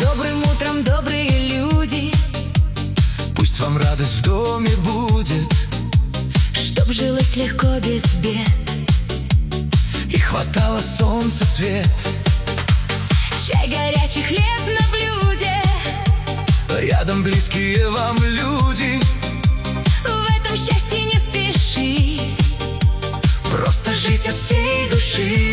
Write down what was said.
Добрым утром, добрые люди, Пусть вам радость в доме будет, чтоб жилось легко без бед, и хватало солнца свет. чай горячий, хлеб на блюде, Рядом близкие вам люди, в этом счастье не спеши, просто жить от всей души.